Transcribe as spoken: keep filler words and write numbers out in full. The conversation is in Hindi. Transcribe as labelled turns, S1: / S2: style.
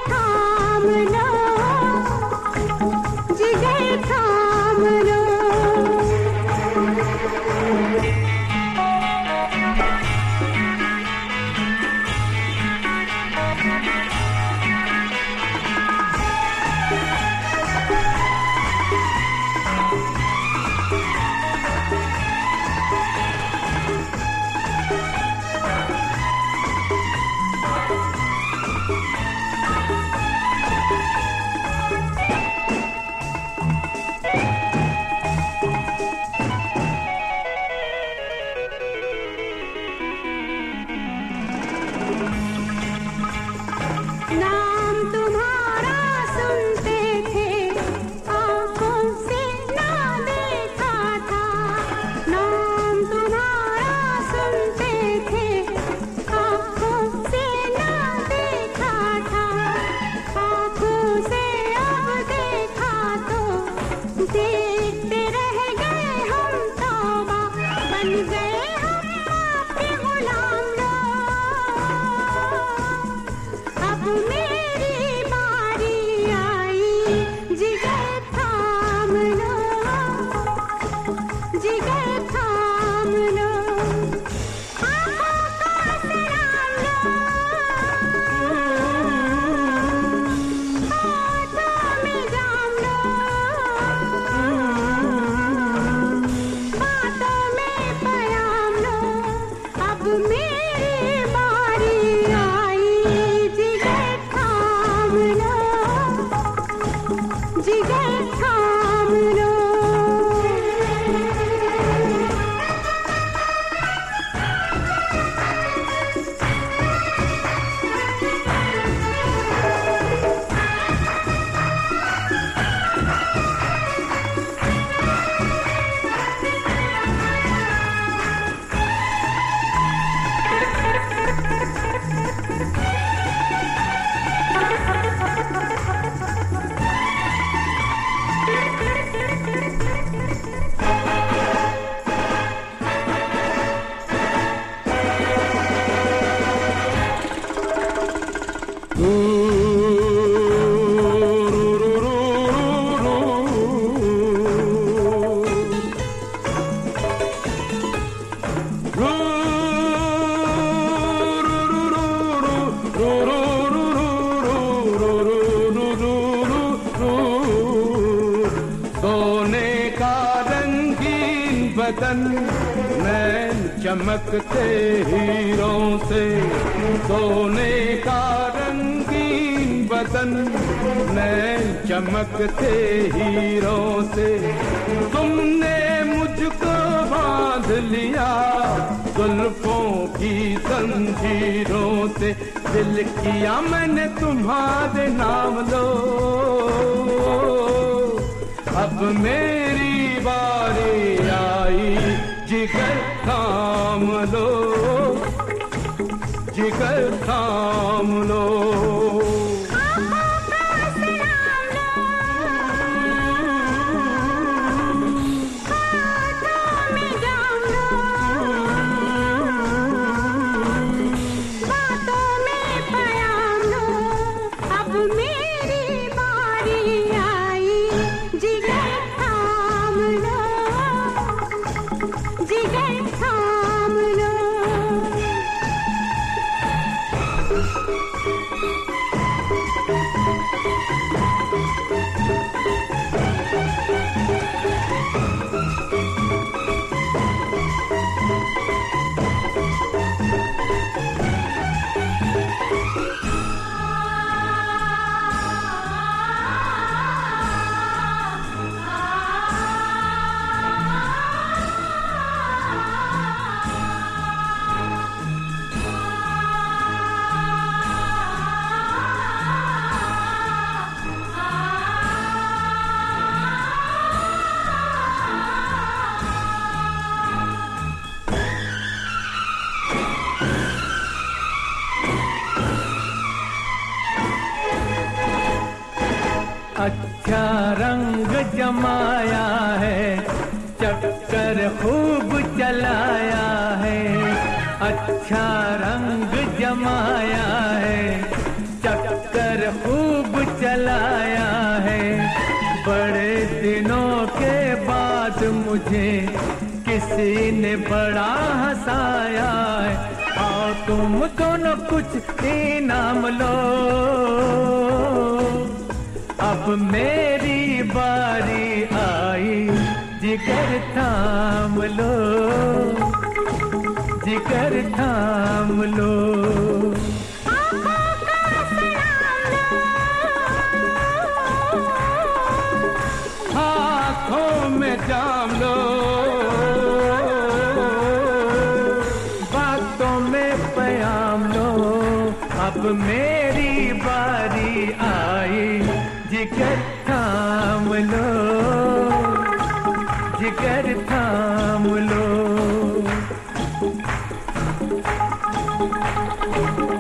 S1: थाम लो, जिगर थाम लो। नाम तुम्हारा सुनते थे, आँखों से ना देखा था। नाम तुम्हारा सुनते थे, आँखों से ना देखा था। आँखों से अब देखा तो देखते रह गए हम, तौबा बन गए हम आपके गुलाम लोग। अब मेरी बारी आई, जिगर थाम लो, जिगर थाम लो। आँखों को सलाम लो, हाथों में जाम लो, बातों में पयाम लो। अब मेरी बारी आई, जिगर थाम लो, जिगर थाम लो।
S2: सोने का रंगीन बदन, नैन चमकते हीरों से। सोने का रंगीन बदन, नैन चमकते हीरों से। तुमने मुझको बांध लिया जुल्फों की जंजीरों से। दिल किया मैंने तुम्हारे नाम लो, अब मेरी बारी आई, जिगर थाम लो, जिगर थाम लो।
S1: जिगर थाम लो।
S3: अच्छा रंग जमाया है, चक्कर खूब चलाया है। अच्छा रंग जमाया है, चक्कर खूब खूब चलाया है। बड़े दिनों के बाद मुझे किसी ने बड़ा हंसाया है। आओ तुम दोनों कुछ इनाम लो, अब मेरी बारी आई, जिगर थाम लो, जिगर थाम लो।
S2: हाथों में जाम लो,
S3: बातों में प्याम लो, अब मेरी बारी आई, जिगर थाम लो, जिगर थाम लो।